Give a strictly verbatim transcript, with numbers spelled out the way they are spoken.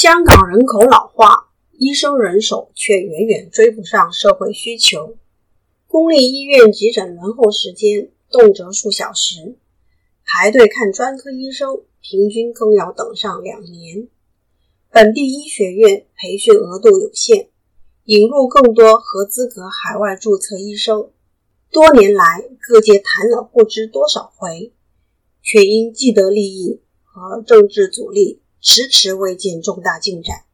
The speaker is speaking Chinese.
香港人口老化，医生人手却远远追不上社会需求。公立医院急诊轮候时间动辄数小时，排队看专科医生平均更要等上两年。本地医学院培训额度有限，引入更多合资格海外注册医生，多年来各界谈了不知多少回，却因既得利益和政治阻力迟迟未见重大进展。